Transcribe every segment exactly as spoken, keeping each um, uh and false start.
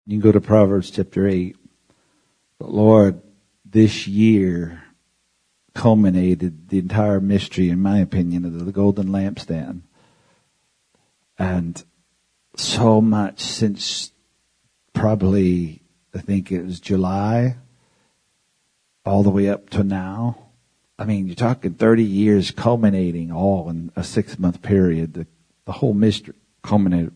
You can go to Proverbs chapter eight. But Lord, this year culminated the entire mystery, in my opinion, of the golden lampstand. And so much since probably, I think it was July, all the way up to now. I mean, you're talking thirty years culminating all in a six-month period. The, the whole mystery culminated.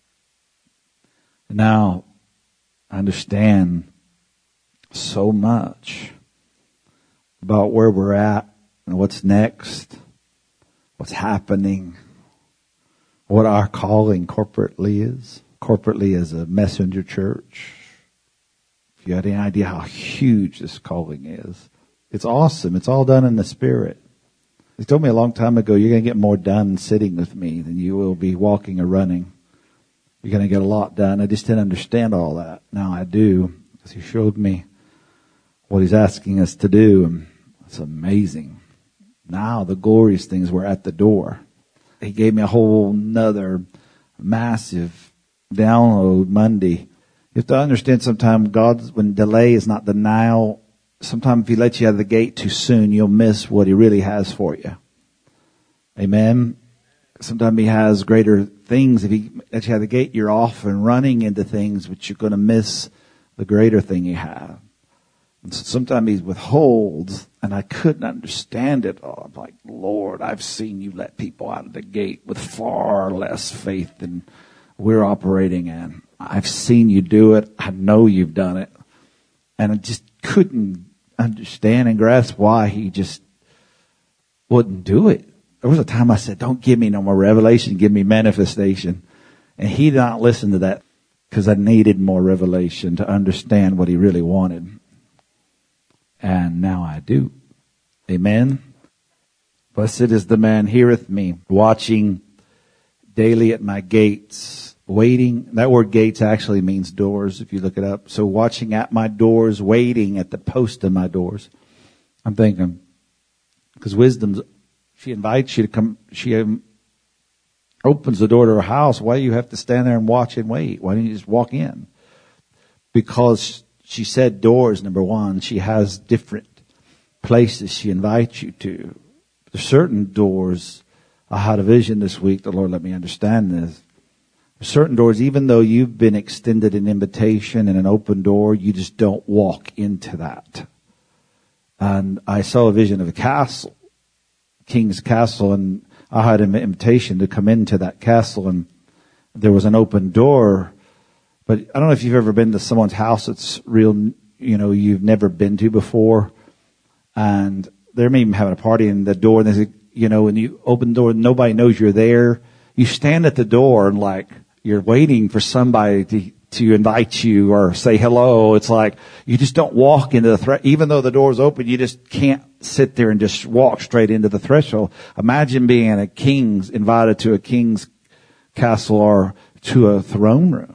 Now, I understand so much about where we're at and what's next, what's happening, what our calling corporately is. Corporately as a messenger church. If you had any idea how huge this calling is. It's awesome. It's all done in the Spirit. He told me a long time ago, you're going to get more done sitting with me than you will be walking or running. You're going to get a lot done. I just didn't understand all that. Now I do, because he showed me what he's asking us to do. And it's amazing. Now the glorious things were at the door. He gave me a whole nother massive download Monday. You have to understand sometimes God, when delay is not denial, sometimes if he lets you out of the gate too soon, you'll miss what he really has for you. Amen. Sometimes he has greater things. If he lets you out of the gate, you're off and running into things, but you're going to miss the greater thing he has. And so sometimes he withholds, and I couldn't understand it all. I'm like, Lord, I've seen you let people out of the gate with far less faith than we're operating in. I've seen you do it. I know you've done it. And I just couldn't understand and grasp why he just wouldn't do it. There was a time I said, don't give me no more revelation, give me manifestation. And he did not listen to that because I needed more revelation to understand what he really wanted. And now I do. Amen. Blessed is the man heareth me, watching daily at my gates, waiting. That word gates actually means doors, if you look it up. So watching at my doors, waiting at the post of my doors. I'm thinking, because wisdom's, she invites you to come, she um, opens the door to her house. Why do you have to stand there and watch and wait? Why don't you just walk in? Because she said doors, number one. She has different places she invites you to. There's certain doors. I had a vision this week. The Lord let me understand this. There's certain doors, even though you've been extended an invitation and an open door, you just don't walk into that. And I saw a vision of a castle, King's Castle, and I had an invitation to come into that castle, and there was an open door. But I don't know if you've ever been to someone's house that's real, you know, you've never been to before. And they're maybe having a party in the door, and they say, you know, when you open the door, nobody knows you're there. You stand at the door and like you're waiting for somebody to, to invite you or say hello. It's like you just don't walk into the threat. Even though the door's open, you just can't sit there and just walk straight into the threshold. Imagine being a king's, invited to a king's castle or to a throne room.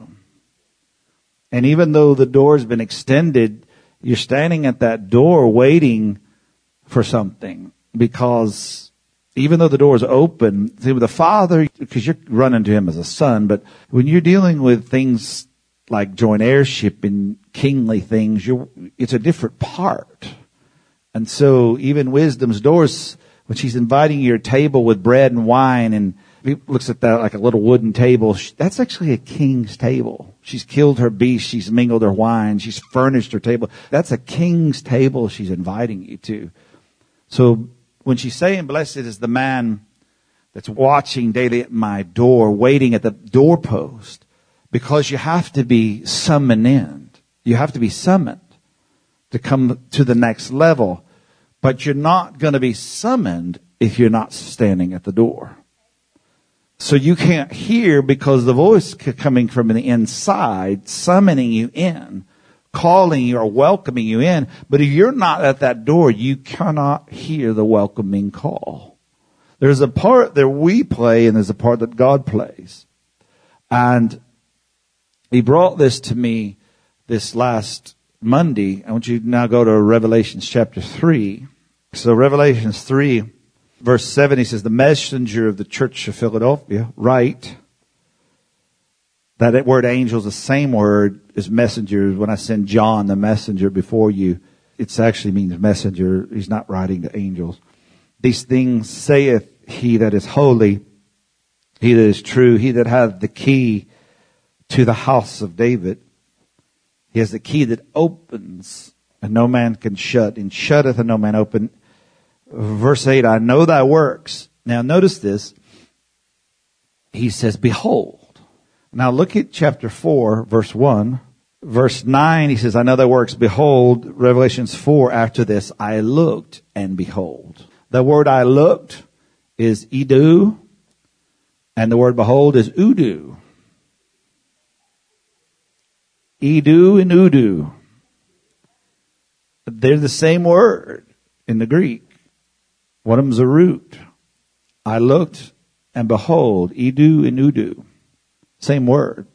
And even though the door's been extended, you're standing at that door waiting for something, because even though the door is open, see, with the Father, because you're running to him as a son, but when you're dealing with things like joint heirship and kingly things, you're, it's a different part. And so even wisdom's doors, when she's inviting you to your table with bread and wine, and he looks at that like a little wooden table, that's actually a king's table. She's killed her beast, she's mingled her wine, she's furnished her table. That's a king's table she's inviting you to. So when she's saying, blessed is the man that's watching daily at my door, waiting at the doorpost, because you have to be summoned in. You have to be summoned to come to the next level. But you're not going to be summoned if you're not standing at the door. So you can't hear, because the voice coming from the inside, summoning you in, calling you or welcoming you in. But if you're not at that door, you cannot hear the welcoming call. There's a part that we play, and there's a part that God plays. And he brought this to me this last Monday. I want you to now go to Revelations chapter three. So Revelations three, verse seven, he says, the messenger of the church of Philadelphia, write That word angel is the same word as messenger. When I send John the messenger before you, it actually means messenger. He's not writing to angels. These things saith he that is holy, he that is true, he that hath the key to the house of David. He has the key that opens, and no man can shut, and shutteth, and no man open. Verse eight, I know thy works. Now notice this. He says, behold. Now look at chapter four, verse one. Verse nine, he says, I know thy works. Behold, Revelations four, after this, I looked, and behold. The word I looked is idu, and the word behold is udu. Idu and udu. They're the same word in the Greek. One of them's a root. I looked, and behold, idu and udu. Same word.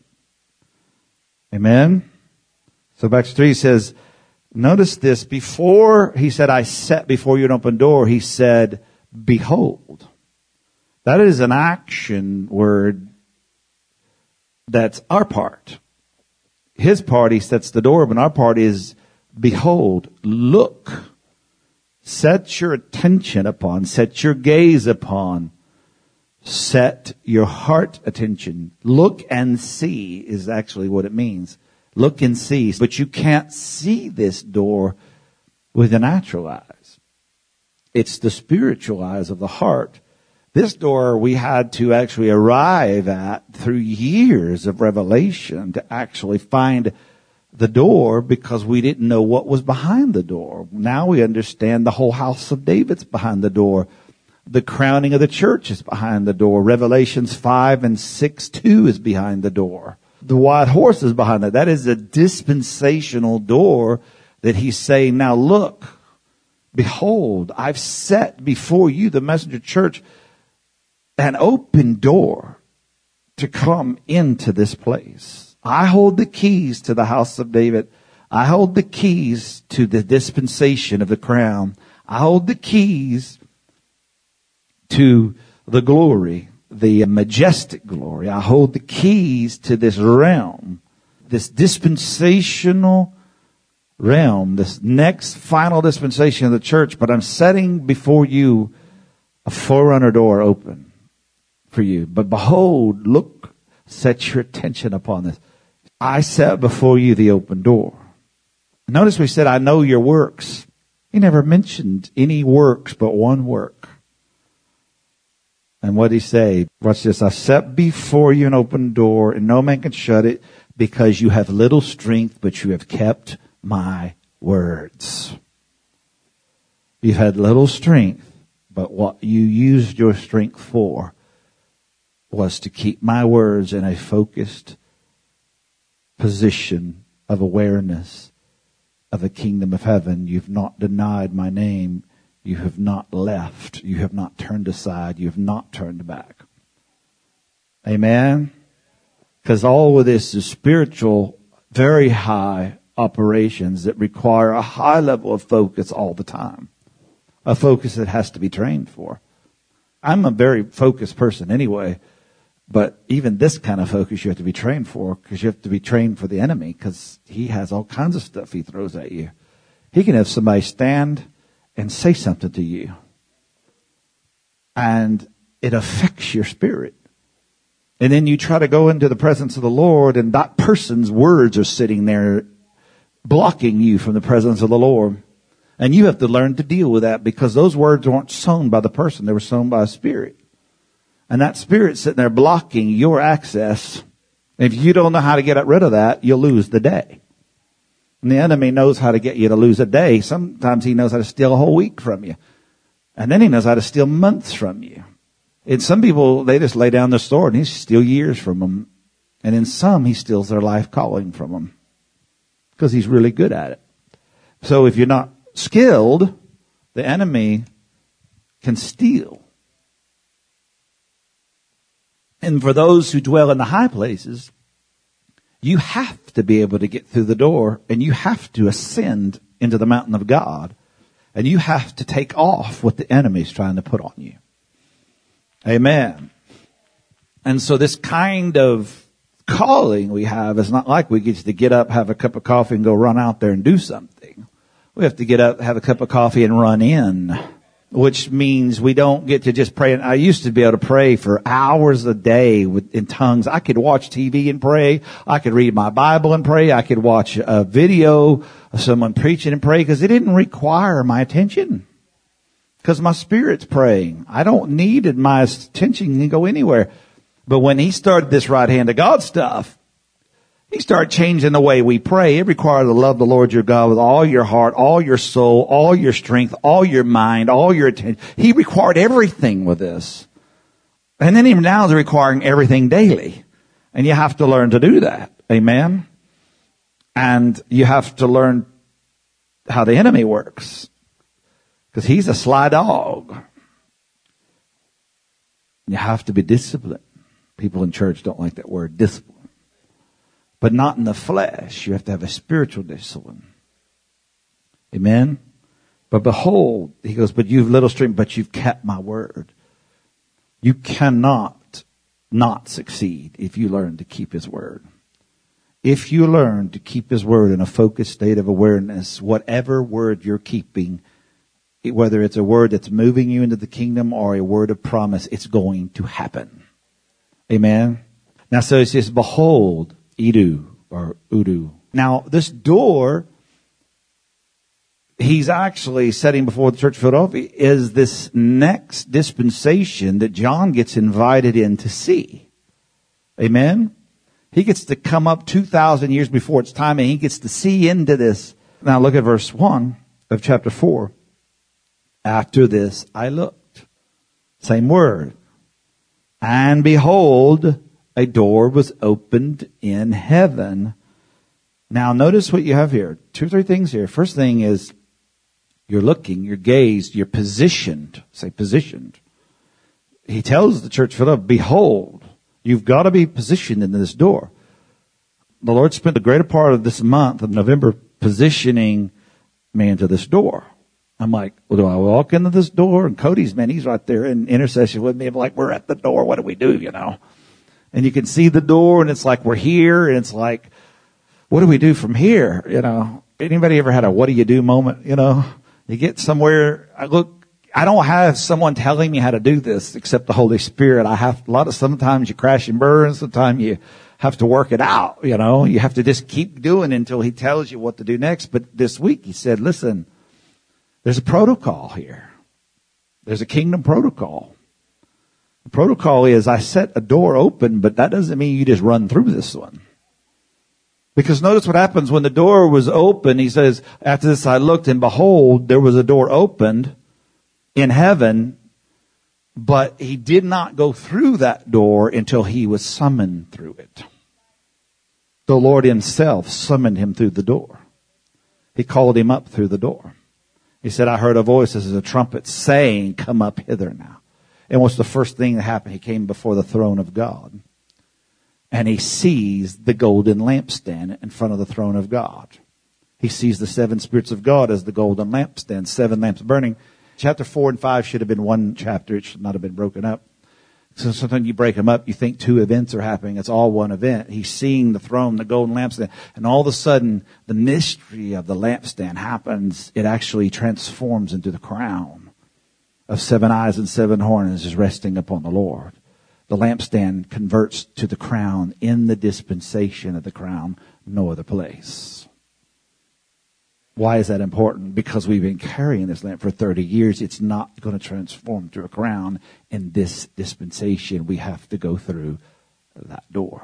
Amen? So back to three, he says, notice this, before he said, I set before you an open door, he said, behold. That is an action word that's our part. His part, he sets the door, but our part is, behold, look. Set your attention upon, set your gaze upon, set your heart attention. Look and see is actually what it means. Look and see. But you can't see this door with the natural eyes. It's the spiritual eyes of the heart. This door we had to actually arrive at through years of revelation to actually find the door, because we didn't know what was behind the door. Now we understand the whole house of David's behind the door. The crowning of the church is behind the door. Revelations five and six two is behind the door. The white horse is behind it. That is a dispensational door that he's saying, now look, behold, I've set before you, the messenger church, an open door to come into this place. I hold the keys to the house of David. I hold the keys to the dispensation of the crown. I hold the keys to the glory, the majestic glory. I hold the keys to this realm, this dispensational realm, this next final dispensation of the church. But I'm setting before you a forerunner door open for you. But behold, look, set your attention upon this. I set before you the open door. Notice we said, I know your works. He never mentioned any works but one work. And what did he say? Watch this. I set before you an open door, and no man can shut it, because you have little strength, but you have kept my words. You've had little strength, but what you used your strength for was to keep my words in a focused position of awareness of the kingdom of heaven. You've not denied my name. You have not left. You have not turned aside. You have not turned back. Amen? Because all of this is spiritual, very high operations that require a high level of focus all the time. A focus that has to be trained for. I'm a very focused person anyway. But even this kind of focus you have to be trained for, because you have to be trained for the enemy, because he has all kinds of stuff he throws at you. He can have somebody stand and say something to you, and it affects your spirit. And then you try to go into the presence of the Lord, and that person's words are sitting there blocking you from the presence of the Lord. And you have to learn to deal with that, because those words weren't sown by the person. They were sown by a spirit. And that spirit's sitting there blocking your access. If you don't know how to get rid of that, you'll lose the day. And the enemy knows how to get you to lose a day. Sometimes he knows how to steal a whole week from you. And then he knows how to steal months from you. And some people, they just lay down their sword and he steals years from them. And in some, he steals their life calling from them, because he's really good at it. So if you're not skilled, the enemy can steal. And for those who dwell in the high places, you have to be able to get through the door, and you have to ascend into the mountain of God, and you have to take off what the enemy's trying to put on you. Amen. And so this kind of calling we have is not like we get to get up, have a cup of coffee, and go run out there and do something. We have to get up, have a cup of coffee, and run in, which means we don't get to just pray. And I used to be able to pray for hours a day with, in tongues. I could watch T V and pray. I could read my Bible and pray. I could watch a video of someone preaching and pray because it didn't require my attention. Because my spirit's praying. I don't need my attention to go anywhere. But when he started this right hand of God stuff, he started changing the way we pray. It required to love the Lord your God with all your heart, all your soul, all your strength, all your mind, all your attention. He required everything with this. And then even now he's requiring everything daily. And you have to learn to do that. Amen? And you have to learn how the enemy works. Because he's a sly dog. You have to be disciplined. People in church don't like that word, discipline. But not in the flesh. You have to have a spiritual discipline. Amen? But behold, he goes, but you've little strength, but you've kept my word. You cannot not succeed if you learn to keep his word. If you learn to keep his word in a focused state of awareness, whatever word you're keeping, whether it's a word that's moving you into the kingdom or a word of promise, it's going to happen. Amen. Now, so it says, behold, Edu, or Udu. Now, this door, he's actually setting before the church of Philadelphia, is this next dispensation that John gets invited in to see. Amen. He gets to come up two thousand years before its time, and he gets to see into this. Now, look at verse one of chapter four. After this, I looked. Same word. And behold, a door was opened in heaven. Now, notice what you have here. Two or three things here. First thing is, you're looking, you're gazed, you're positioned. Say positioned. He tells the church of Philadelphia, behold, you've got to be positioned in this door. The Lord spent the greater part of this month of November positioning me into this door. I'm like, well, do I walk into this door? And Cody's, man, he's right there in intercession with me. I'm like, we're at the door. What do we do, you know? And you can see the door, and it's like we're here, and it's like, what do we do from here? You know, anybody ever had a what do you do moment? You know, you get somewhere. I look, I don't have someone telling me how to do this except the Holy Spirit. I have a lot of, sometimes you crash and burn. Sometimes you have to work it out. You know, you have to just keep doing until he tells you what to do next. But this week he said, listen, there's a protocol here. There's a kingdom protocol. The protocol is I set a door open, but that doesn't mean you just run through this one. Because notice what happens when the door was open. He says, after this I looked, and behold, there was a door opened in heaven, but he did not go through that door until he was summoned through it. The Lord himself summoned him through the door. He called him up through the door. He said, I heard a voice as a trumpet saying, come up hither now. And what's the first thing that happened? He came before the throne of God. And he sees the golden lampstand in front of the throne of God. He sees the seven spirits of God as the golden lampstand, seven lamps burning. Chapter four and five should have been one chapter. It should not have been broken up. So sometimes you break them up, you think two events are happening. It's all one event. He's seeing the throne, the golden lampstand, and all of a sudden, the mystery of the lampstand happens. It actually transforms into the crown of seven eyes and seven horns is resting upon the Lord. The lampstand converts to the crown in the dispensation of the crown, no other place. Why is that important? Because we've been carrying this lamp for thirty years. It's not going to transform to a crown in this dispensation. We have to go through that door.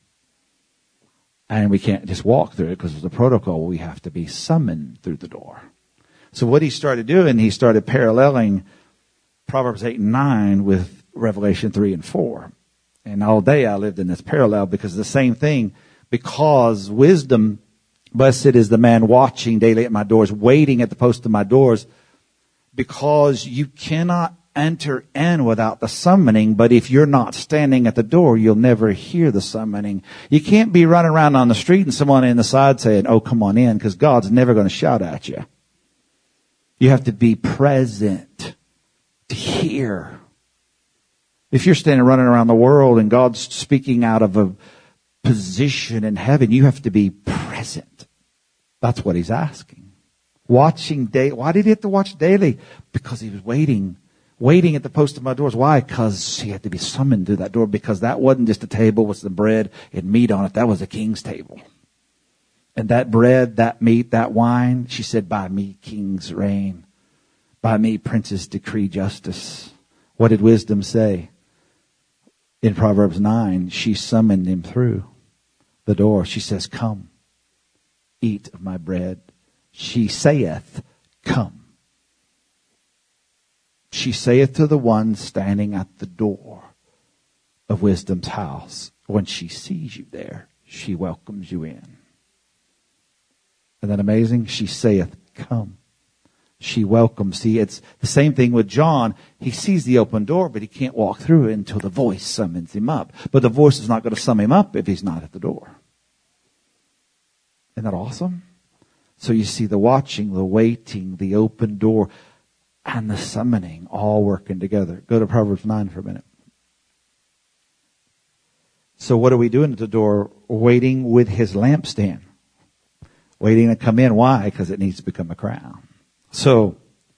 And we can't just walk through it because of the protocol. We have to be summoned through the door. So what he started doing, he started paralleling Proverbs eight and nine with Revelation three and four. And all day I lived in this parallel because the same thing, because wisdom, blessed is the man watching daily at my doors, waiting at the post of my doors, because you cannot enter in without the summoning. But if you're not standing at the door, you'll never hear the summoning. You can't be running around on the street and someone in the side saying, oh, come on in, because God's never going to shout at you. You have to be present to hear. If you're standing running around the world and God's speaking out of a position in heaven. You have to be present. That's what he's asking. Watching day. Why did he have to watch daily? Because he was waiting, waiting at the post of my doors. Why? Because he had to be summoned to that door, because that wasn't just a table with some bread and meat on it. That was a king's table. And that bread, that meat, that wine, she said, by me kings reign. By me princes decree justice. What did wisdom say? In Proverbs nine, she summoned him through the door. She says, come, eat of my bread. She saith, come. She saith to the one standing at the door of wisdom's house. When she sees you there, she welcomes you in. Isn't that amazing? She saith, come. She welcomes. See, it's the same thing with John. He sees the open door, but he can't walk through it until the voice summons him up. But the voice is not going to summon him up if he's not at the door. Isn't that awesome? So you see the watching, the waiting, the open door, and the summoning all working together. Go to Proverbs nine for a minute. So what are we doing at the door? Waiting with his lampstand. Waiting to come in. Why? Because it needs to become a crown. So,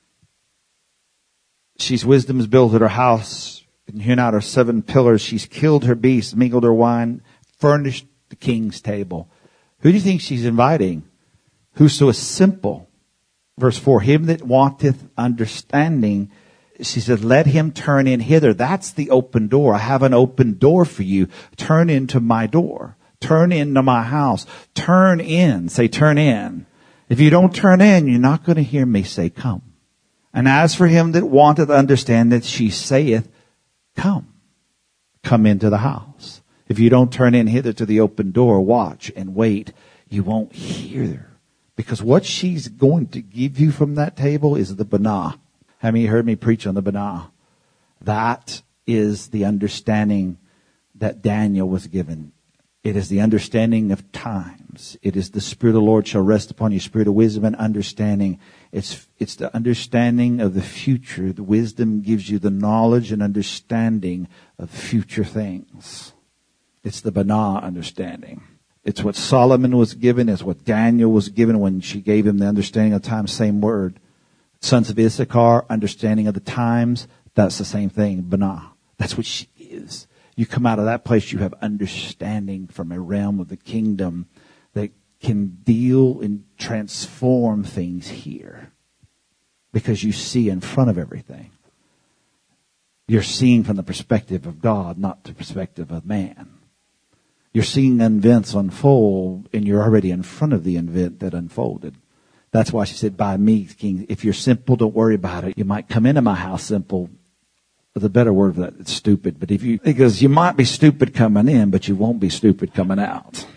she's wisdom's built at her house, and hewn out her seven pillars. She's killed her beasts, mingled her wine, furnished the king's table. Who do you think she's inviting? Whoso is simple. Verse four, him that wanteth understanding, she said, let him turn in hither. That's the open door. I have an open door for you. Turn into my door. Turn into my house. Turn in. Say, turn in. If you don't turn in, you're not going to hear me say, come. And as for him that wanteth understanding, she saith, come. Come into the house. If you don't turn in hither to the open door, watch and wait, you won't hear her. Because what she's going to give you from that table is the banah. How many heard me preach on the banah? That is the understanding that Daniel was given. It is the understanding of times. It is the Spirit of the Lord shall rest upon you, spirit of wisdom and understanding. It's, it's the understanding of the future. The wisdom gives you the knowledge and understanding of future things. It's the banah understanding. It's what Solomon was given. It's what Daniel was given when she gave him the understanding of time. Same word. Sons of Issachar, understanding of the times. That's the same thing. Banah. That's what she is. You come out of that place, you have understanding from a realm of the kingdom that can deal and transform things here. Because you see in front of everything. You're seeing from the perspective of God, not the perspective of man. You're seeing events unfold, and you're already in front of the event that unfolded. That's why she said, by me, King, if you're simple, don't worry about it. You might come into my house simple. The better word for that, it's stupid. But if you, because you might be stupid coming in, but you won't be stupid coming out.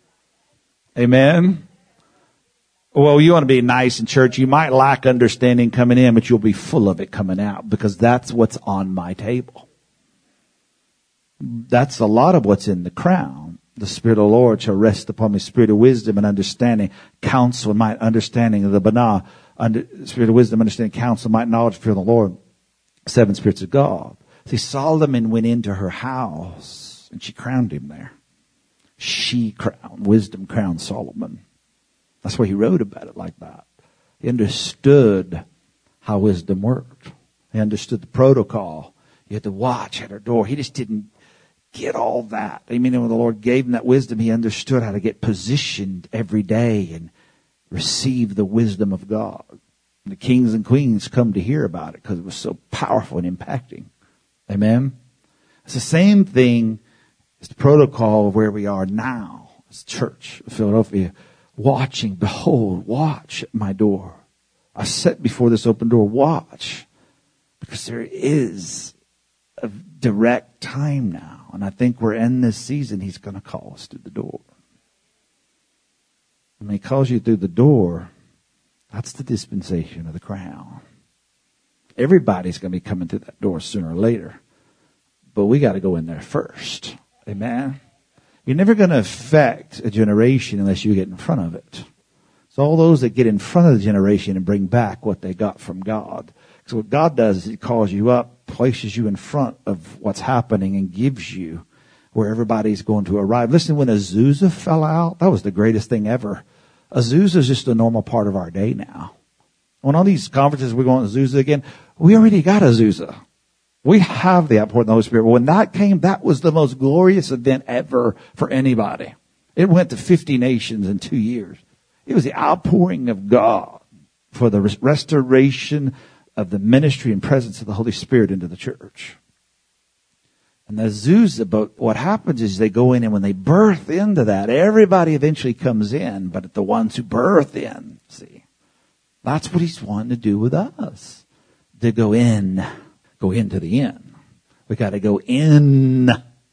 Amen? Well, you want to be nice in church. You might lack understanding coming in, but you'll be full of it coming out, because that's what's on my table. That's a lot of what's in the crown. The Spirit of the Lord shall rest upon me, spirit of wisdom and understanding, counsel, might, understanding of the banah, under, spirit of wisdom, understanding, counsel, might, knowledge, fear of the Lord. Seven spirits of God. See, Solomon went into her house and she crowned him there. She crowned, wisdom crowned Solomon. That's why he wrote about it like that. He understood how wisdom worked. He understood the protocol. You had to watch at her door. He just didn't get all that. I mean, when the Lord gave him that wisdom, he understood how to get positioned every day and receive the wisdom of God. The kings and queens come to hear about it because it was so powerful and impacting. Amen? It's the same thing as the protocol of where we are now as church of Philadelphia. Watching, behold, watch at my door. I set before this open door, watch. Because there is a direct time now. And I think we're in this season, he's going to call us through the door. When he calls you through the door, that's the dispensation of the crown. Everybody's going to be coming through that door sooner or later. But we got to go in there first. Amen? You're never going to affect a generation unless you get in front of it. So all those that get in front of the generation and bring back what they got from God. So what God does is he calls you up, places you in front of what's happening, and gives you where everybody's going to arrive. Listen, when Azusa fell out, that was the greatest thing ever. Azusa is just a normal part of our day now. On all these conferences, we're going to Azusa again. We already got Azusa. We have the outpouring of the Holy Spirit. But when that came, that was the most glorious event ever for anybody. It went to fifty nations in two years. It was the outpouring of God for the restoration of the ministry and presence of the Holy Spirit into the church. And the Azusa, but what happens is they go in, and when they birth into that, everybody eventually comes in, but the ones who birth in, see, that's what he's wanting to do with us. To go in, go into the inn. We got to go in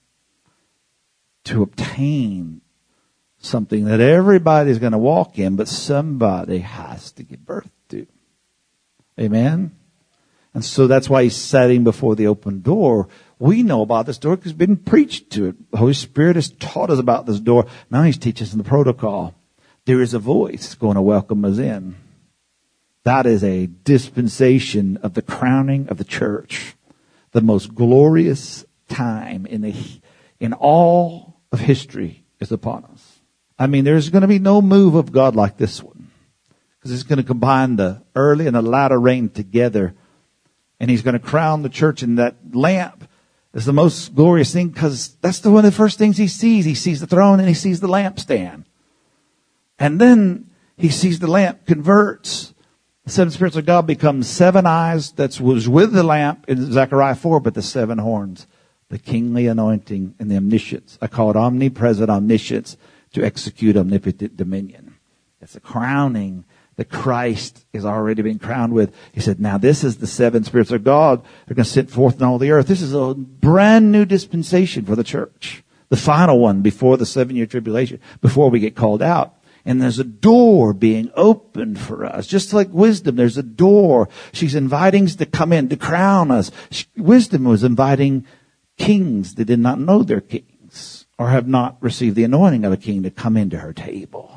to obtain something that everybody's going to walk in, but somebody has to give birth to. Amen? And so that's why he's setting before the open door. We know about this door because it's been preached to it. The Holy Spirit has taught us about this door. Now he's teaching us in the protocol. There is a voice going to welcome us in. That is a dispensation of the crowning of the church. The most glorious time in the, in all of history is upon us. I mean, there's going to be no move of God like this one. Because it's going to combine the early and the latter rain together. And he's going to crown the church, and that lamp is the most glorious thing because that's the one of the first things he sees. He sees the throne and he sees the lampstand. And then he sees the lamp converts. The seven spirits of God becomes seven eyes that was with the lamp in Zechariah four, but the seven horns, the kingly anointing and the omniscience. I call it omnipresent omniscience to execute omnipotent dominion. It's a crowning that Christ has already been crowned with. He said, now this is the seven spirits of God. They're going to sit forth in all the earth. This is a brand new dispensation for the church. The final one before the seven-year tribulation, before we get called out. And there's a door being opened for us. Just like wisdom, there's a door. She's inviting us to come in, to crown us. Wisdom was inviting kings that did not know their kings or have not received the anointing of a king to come into her table.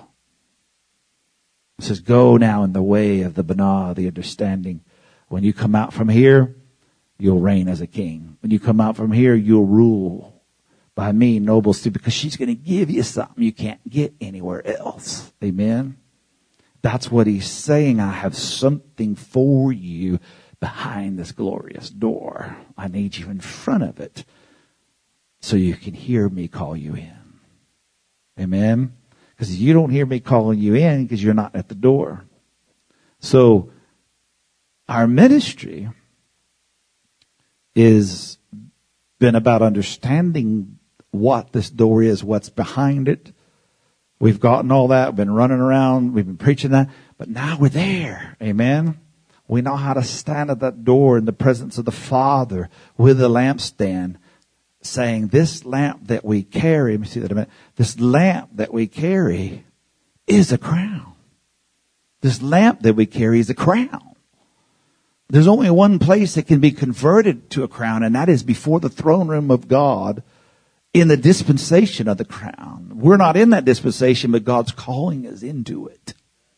It says, go now in the way of the Banah, the understanding. When you come out from here, you'll reign as a king. When you come out from here, you'll rule by me, nobles, too, because she's going to give you something you can't get anywhere else. Amen? That's what he's saying. I have something for you behind this glorious door. I need you in front of it so you can hear me call you in. Amen? Because you don't hear me calling you in because you're not at the door. So our ministry is been about understanding what this door is, what's behind it. We've gotten all that. We've been running around. We've been preaching that. But now we're there. Amen. We know how to stand at that door in the presence of the Father with the lampstand, saying, this lamp that we carry, let me see that a minute. This lamp that we carry is a crown. This lamp that we carry is a crown. There's only one place that can be converted to a crown, and that is before the throne room of God in the dispensation of the crown. We're not in that dispensation, but God's calling us into it.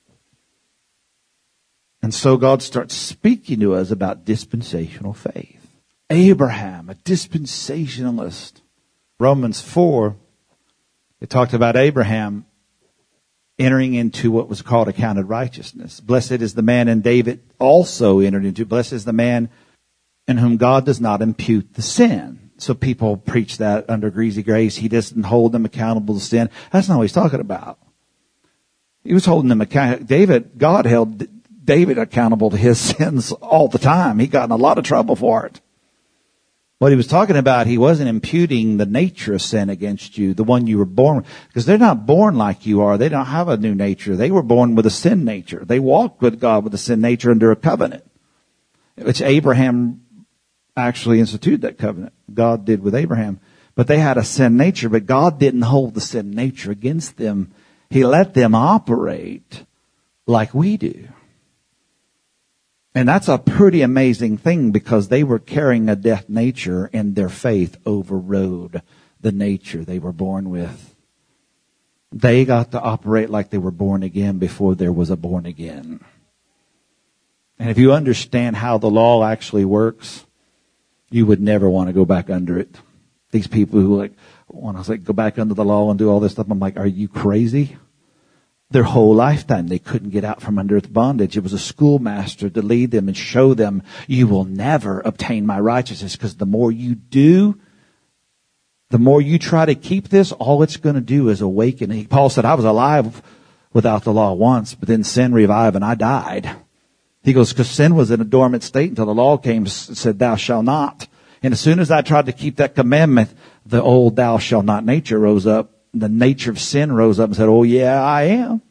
And so God starts speaking to us about dispensational faith. Abraham, a dispensationalist. Romans four, it talked about Abraham entering into what was called accounted righteousness. Blessed is the man, and David also entered into. Blessed is the man in whom God does not impute the sin. So people preach that under greasy grace. He doesn't hold them accountable to sin. That's not what he's talking about. He was holding them accountable. David, God held David accountable to his sins all the time. He got in a lot of trouble for it. What he was talking about, he wasn't imputing the nature of sin against you, the one you were born with. Because they're not born like you are. They don't have a new nature. They were born with a sin nature. They walked with God with a sin nature under a covenant, which Abraham actually instituted that covenant. God did with Abraham. But they had a sin nature, but God didn't hold the sin nature against them. He let them operate like we do. And that's a pretty amazing thing because they were carrying a death nature and their faith overrode the nature they were born with. They got to operate like they were born again before there was a born again. And if you understand how the law actually works, you would never want to go back under it. These people who are like, when I say go back under the law and do all this stuff, I'm like, are you crazy? Their whole lifetime, they couldn't get out from under its bondage. It was a schoolmaster to lead them and show them, you will never obtain my righteousness, because the more you do, the more you try to keep this, all it's going to do is awaken. Paul said, I was alive without the law once, but then sin revived and I died. He goes, because sin was in a dormant state until the law came and said, thou shalt not. And as soon as I tried to keep that commandment, the old thou shalt not nature rose up. The nature of sin rose up and said, oh yeah, I am.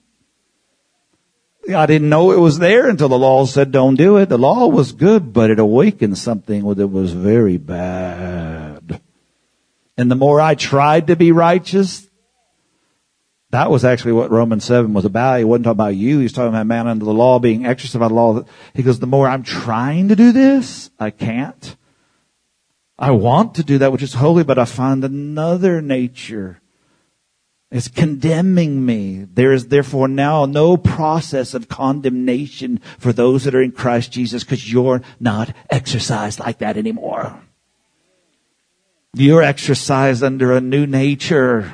I didn't know it was there until the law said don't do it. The law was good, but it awakened something that was very bad. And the more I tried to be righteous, that was actually what Romans seven was about. He wasn't talking about you. He was talking about man under the law being exercised by the law. He goes, the more I'm trying to do this, I can't. I want to do that which is holy, but I find another nature. It's condemning me. There is therefore now no process of condemnation for those that are in Christ Jesus, because you're not exercised like that anymore. You're exercised under a new nature.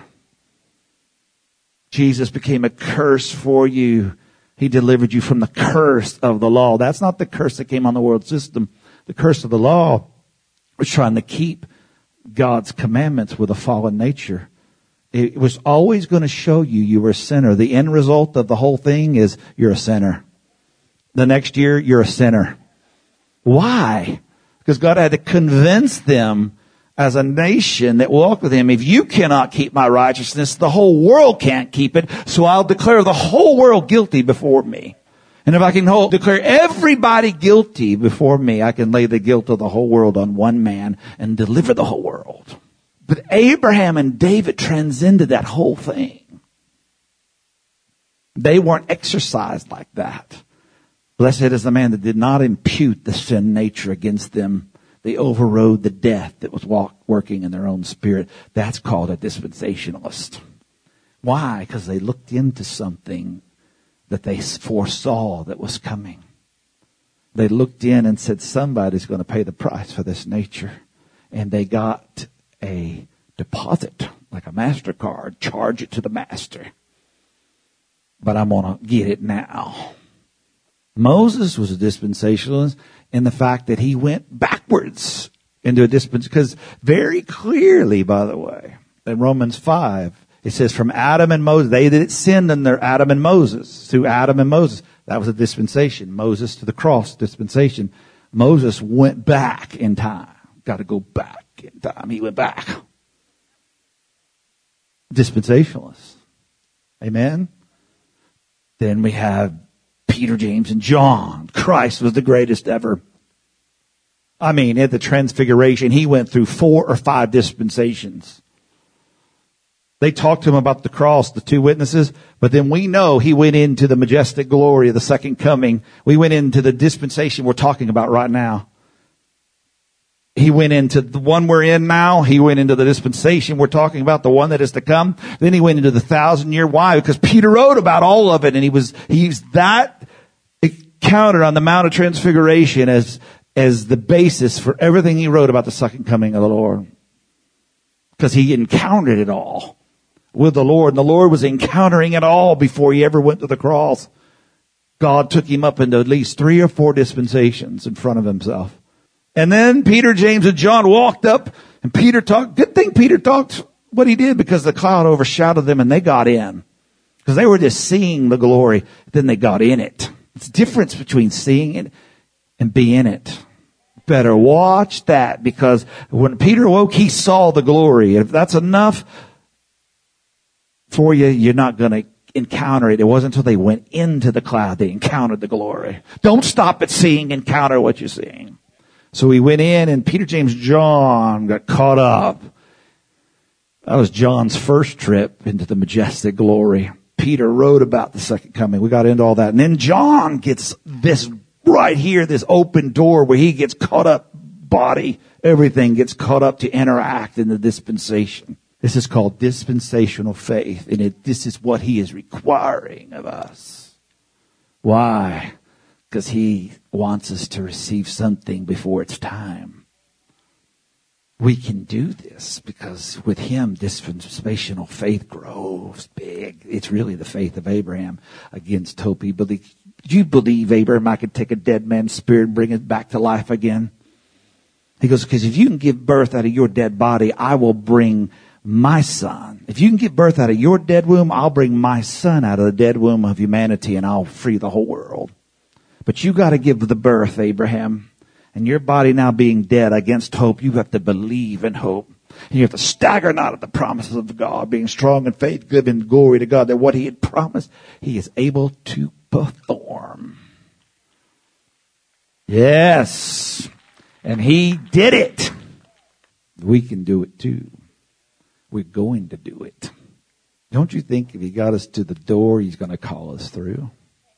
Jesus became a curse for you. He delivered you from the curse of the law. That's not the curse that came on the world system. The curse of the law was trying to keep God's commandments with a fallen nature. It was always going to show you you were a sinner. The end result of the whole thing is you're a sinner. The next year, you're a sinner. Why? Because God had to convince them as a nation that walked with him, if you cannot keep my righteousness, the whole world can't keep it. So I'll declare the whole world guilty before me. And if I can hold, declare everybody guilty before me, I can lay the guilt of the whole world on one man and deliver the whole world. But Abraham and David transcended that whole thing. They weren't exercised like that. Blessed is the man that did not impute the sin nature against them. They overrode the death that was walk, working in their own spirit. That's called a dispensationalist. Why? Because they looked into something that they foresaw that was coming. They looked in and said, somebody's going to pay the price for this nature. And they got a deposit, like a MasterCard, charge it to the master. But I'm going to get it now. Moses was a dispensationalist in the fact that he went backwards into a dispensation. Because very clearly, by the way, in Romans five, it says from Adam and Moses, they that sinned under Adam and Moses, through Adam and Moses. That was a dispensation. Moses to the cross, dispensation. Moses went back in time. Got to go back in time. He went back. Dispensationalists. Amen? Then we have Peter, James, and John. Christ was the greatest ever. I mean, at the Transfiguration, he went through four or five dispensations. They talked to him about the cross, the two witnesses, but then we know he went into the majestic glory of the second coming. We went into the dispensation we're talking about right now. He went into the one we're in now. He went into the dispensation we're talking about, the one that is to come. Then he went into the thousand year. Why? Because Peter wrote about all of it, and he was, he's that counted on the Mount of Transfiguration as, as the basis for everything he wrote about the second coming of the Lord. Because he encountered it all with the Lord, and the Lord was encountering it all before he ever went to the cross. God took him up into at least three or four dispensations in front of himself. And then Peter, James, and John walked up, and Peter talked. Good thing Peter talked what he did, because the cloud overshadowed them and they got in. Because they were just seeing the glory, then they got in it. It's a difference between seeing it and being in it. Better watch that, because when Peter woke, he saw the glory. If that's enough for you, you're not going to encounter it. It wasn't until they went into the cloud they encountered the glory. Don't stop at seeing, encounter what you're seeing. So we went in, and Peter, James, John got caught up. That was John's first trip into the majestic glory. Peter wrote about the second coming. We got into all that. And then John gets this right here, this open door where he gets caught up, body, everything gets caught up to interact in the dispensation. This is called dispensational faith, and it, this is what he is requiring of us. Why? Because he wants us to receive something before it's time. We can do this because with him, dispensational faith grows big. It's really the faith of Abraham against hope. He believed, do you believe, Abraham, I could take a dead man's spirit and bring it back to life again? He goes, because if you can give birth out of your dead body, I will bring my son. If you can give birth out of your dead womb, I'll bring my son out of the dead womb of humanity and I'll free the whole world. But you got to give the birth, Abraham. And your body now being dead against hope, you have to believe in hope. And you have to stagger not at the promises of God, being strong in faith, giving glory to God, that what he had promised, he is able to perform. Yes. And he did it. We can do it too. We're going to do it. Don't you think if he got us to the door, he's going to call us through?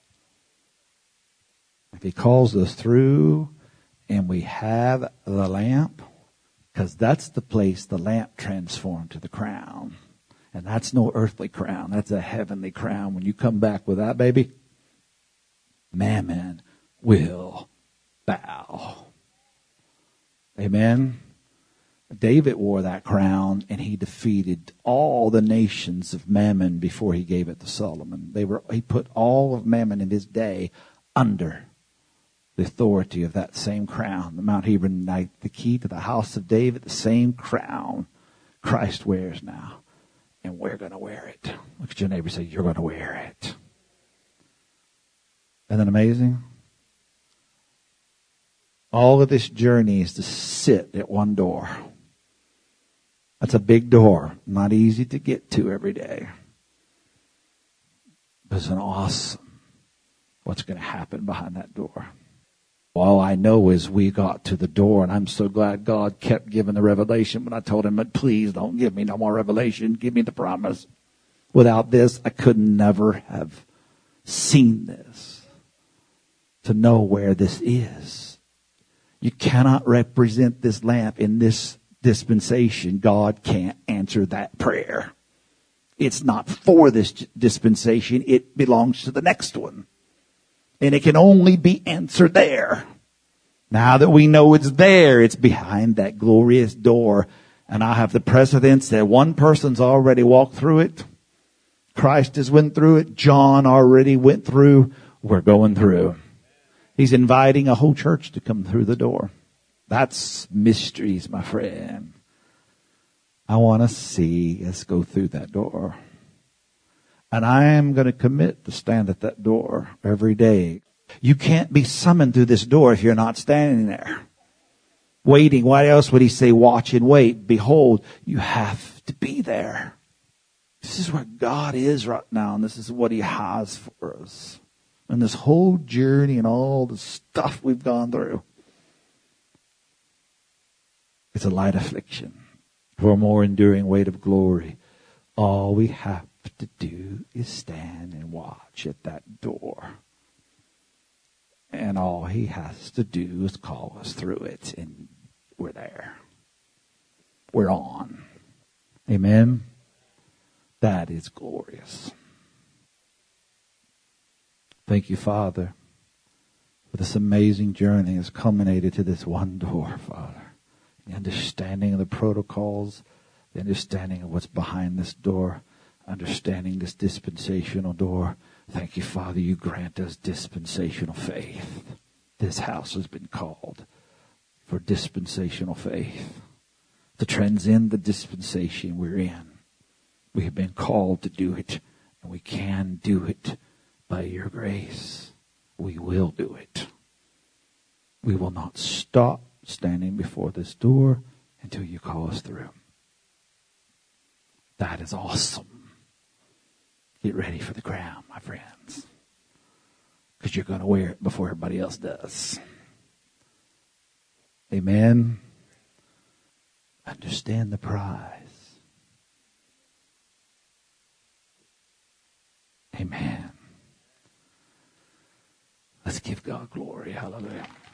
If he calls us through, and we have the lamp, because that's the place the lamp transformed to the crown. And that's no earthly crown. That's a heavenly crown. When you come back with that, baby, Mammon will bow. Amen? David wore that crown, and he defeated all the nations of Mammon before he gave it to Solomon. They were, he put all of Mammon in his day under the authority of that same crown. The Mount Hebron, the key to the house of David, the same crown Christ wears now. And we're going to wear it. Look at your neighbor and say, you're going to wear it. Isn't that amazing? All of this journey is to sit at one door. That's a big door. Not easy to get to every day. But it's an awesome what's going to happen behind that door. All I know is we got to the door, and I'm so glad God kept giving the revelation when I told him, but please don't give me no more revelation. Give me the promise. Without this, I could never have seen this, to know where this is. You cannot represent this lamp in this dispensation. God can't answer that prayer. It's not for this dispensation. It belongs to the next one. And it can only be answered there. Now that we know it's there, it's behind that glorious door. And I have the precedence that one person's already walked through it. Christ has went through it. John already went through. We're going through. He's inviting a whole church to come through the door. That's mysteries, my friend. I want to see us go through that door. And I am going to commit to stand at that door every day. You can't be summoned through this door if you're not standing there. Waiting. Why else would he say, watch and wait? Behold, you have to be there. This is where God is right now, and this is what he has for us. And this whole journey and all the stuff we've gone through. It's a light affliction for a more enduring weight of glory. All we have to do is stand and watch at that door. And all he has to do is call us through it, and we're there. We're on. Amen? That is glorious. Thank you, Father, for this amazing journey has culminated to this one door, Father. The understanding of the protocols, the understanding of what's behind this door, understanding this dispensational door. Thank you, Father, you grant us dispensational faith. This house has been called for dispensational faith, to transcend the dispensation we're in. We have been called to do it, and we can do it by your grace. We will do it. We will not stop standing before this door until you call us through. That is awesome. Get ready for the crown, my friends, because you're going to wear it before everybody else does. Amen. Understand the prize. Amen. Let's give God glory. Hallelujah.